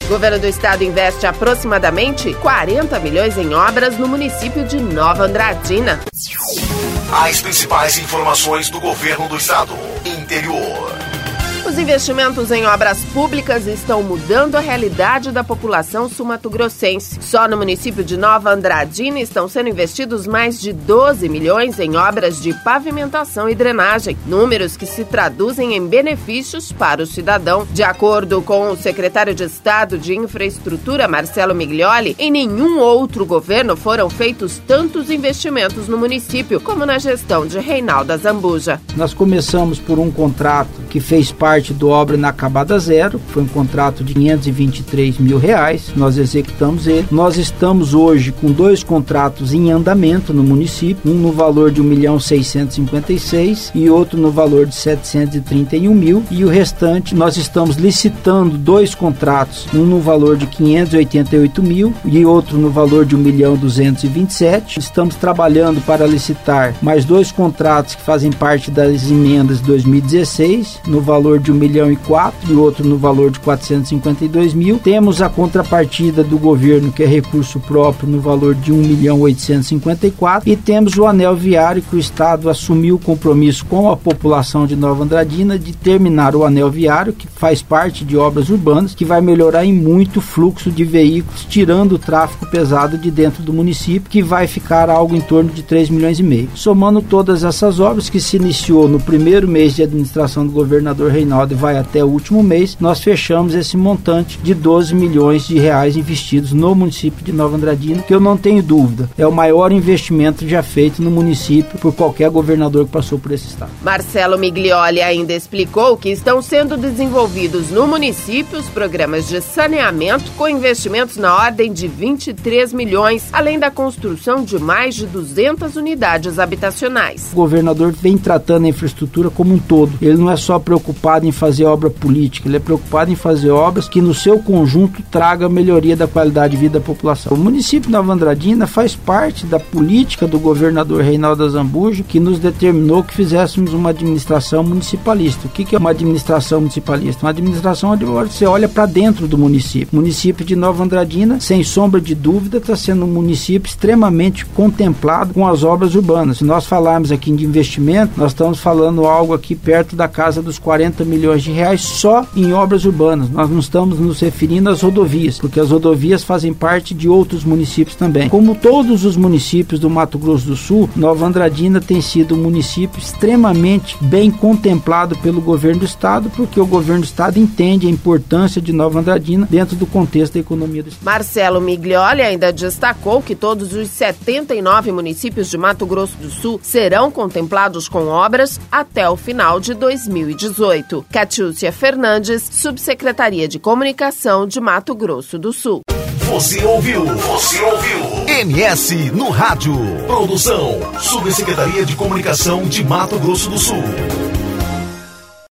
O governo do estado investe aproximadamente 40 milhões em obras no município de Nova Andradina. As principais informações do governo do estado. Interior. Os investimentos em obras públicas estão mudando a realidade da população sul-mato-grossense. Só no município de Nova Andradina estão sendo investidos mais de 12 milhões em obras de pavimentação e drenagem, números que se traduzem em benefícios para o cidadão. De acordo com o secretário de Estado de Infraestrutura, Marcelo Miglioli, em nenhum outro governo foram feitos tantos investimentos no município como na gestão de Reinaldo Azambuja. Nós começamos por um contrato que fez parte do Obra Inacabada Zero, foi um contrato de R$523 mil, nós executamos ele. Nós estamos hoje com 2 contratos em andamento no município, um no valor de R$1.656.000 e outro no valor de R$731 mil, e o restante nós estamos licitando 2 contratos, um no valor de R$588 mil e outro no valor de R$1.227.000. Estamos trabalhando para licitar mais 2 contratos que fazem parte das emendas de 2016, no valor de R$1.004.000 e outro no valor de R$452 mil. Temos a contrapartida do governo, que é recurso próprio, no valor de R$1.854.000, e temos o anel viário, que o estado assumiu o compromisso com a população de Nova Andradina de terminar o anel viário, que faz parte de obras urbanas, que vai melhorar em muito o fluxo de veículos, tirando o tráfego pesado de dentro do município, que vai ficar algo em torno de R$3,5 milhões. Somando todas essas obras, que se iniciou no primeiro mês de administração do governador Reinaldo e vai até o último mês, nós fechamos esse montante de R$12 milhões investidos no município de Nova Andradina, que eu não tenho dúvida, é o maior investimento já feito no município por qualquer governador que passou por esse estado. Marcelo Miglioli ainda explicou que estão sendo desenvolvidos no município os programas de saneamento com investimentos na ordem de 23 milhões, além da construção de mais de 200 unidades habitacionais. O governador vem tratando a infraestrutura como um todo, ele não é só preocupado em fazer obra política, ele é preocupado em fazer obras que no seu conjunto traga melhoria da qualidade de vida da população. O município de Nova Andradina faz parte da política do governador Reinaldo Azambuja, que nos determinou que fizéssemos uma administração municipalista. O que é uma administração municipalista? Uma administração onde você olha para dentro do município. O município de Nova Andradina, sem sombra de dúvida, está sendo um município extremamente contemplado com as obras urbanas. Se nós falarmos aqui de investimento, nós estamos falando algo aqui perto da casa dos R$40 milhões só em obras urbanas. Nós não estamos nos referindo às rodovias, porque as rodovias fazem parte de outros municípios também. Como todos os municípios do Mato Grosso do Sul, Nova Andradina tem sido um município extremamente bem contemplado pelo governo do estado, porque o governo do estado entende a importância de Nova Andradina dentro do contexto da economia do estado. Marcelo Miglioli ainda destacou que todos os 79 municípios de Mato Grosso do Sul serão contemplados com obras até o final de 2018. Catiúcia Fernandes, Subsecretaria de Comunicação de Mato Grosso do Sul. Você ouviu MS no Rádio. Produção, Subsecretaria de Comunicação de Mato Grosso do Sul.